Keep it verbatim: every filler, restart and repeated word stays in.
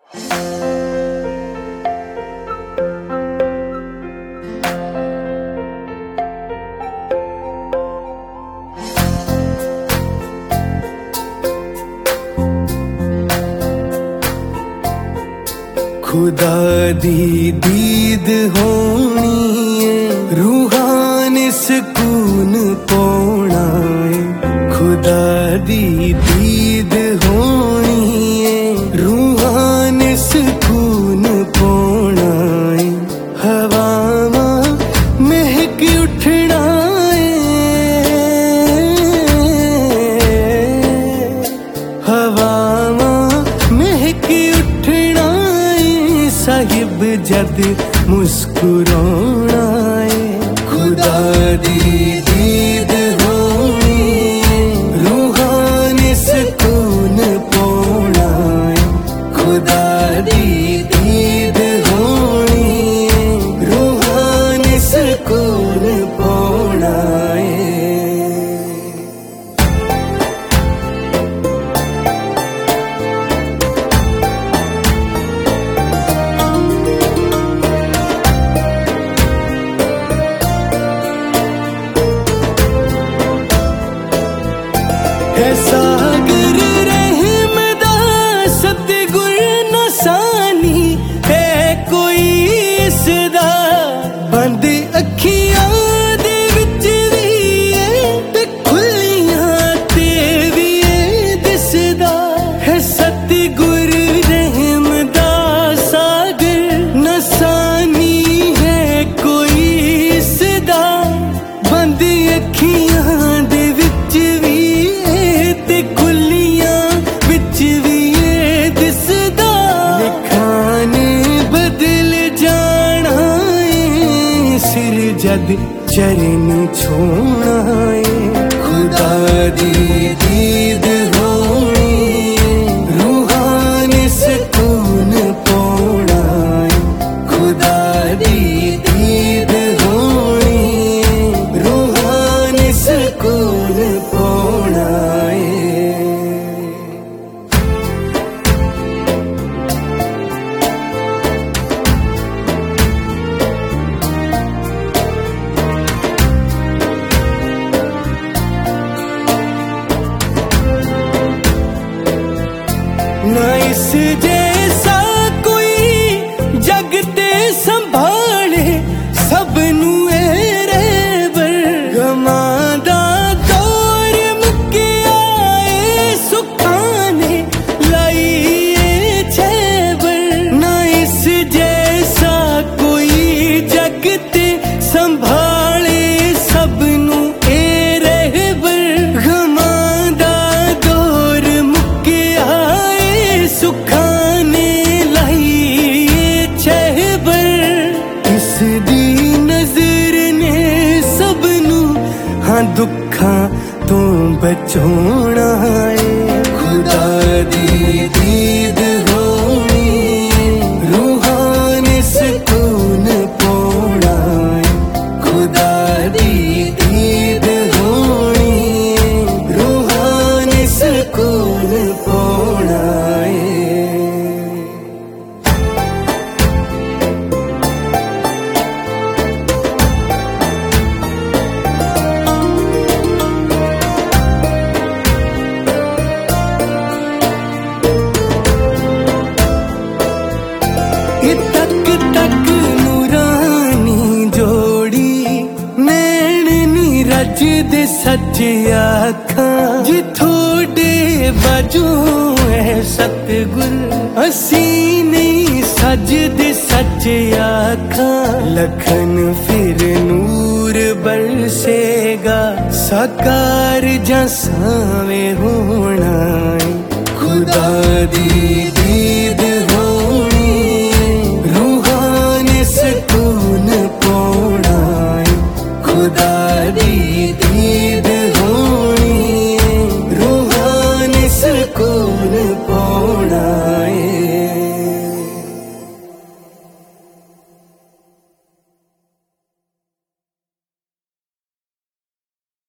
खुदा दी दीद होनी है, रूहानी सुकून पाना है। खुदा दी दीद होनी है, रूहानी सुकून पाना है। हवावां महक उठना है, हवावां महक उठना साहिब जद मुस्कुराना है। खुदा दी दीद होनी है, रूहानी सुकून पाना है। खुदा दी दीद होनी है, रूहानी सुकून पाना है। सागर रहम दा सतगुर नसानी है कोई इसदा। बंद अखियां दे विच भी है ते खुलियां ते भी है दिसदा है। सतगुर रहम दा सागर नसानी है कोई इसदा। बंद अखियां दे विच भी खुलियां विच भी ये दिसदा। लिखाने बदल जाना है, सिर जद चरण छोड़ना है। खुदा दी दीद होनी है, रूहानी सुकून पाना है। खुदा दी दीद होनी है, रूहानी सुकून पाना है। ना इस जैसा कोई जग ते संभाले सबनू ए रहबर। गमां दा दौर मुक्या ए सुखां ने लाइए छेबर। ना इस जैसा कोई जग ते संभाले सबनू ए रहबर। गमां दा दौर मुक्या सुखाने लाइए छहबर। इस दी नजर ने सबनू हाँ दुखां तो बचाना है। खुदा दी दीद होनी है, रूहानी सुकून पाना है। खुदा दी दीद होनी है, रूहानी सुकून पाना है। तक तक नूरानी जोड़ी नैन नी रज दे सच आखां। जी थोड़े बाजू है सतगुर असी नहीं सज दे सच आखां। लखन फिर नूर बरसेगा साकार जां सावे होना है। खुदा दी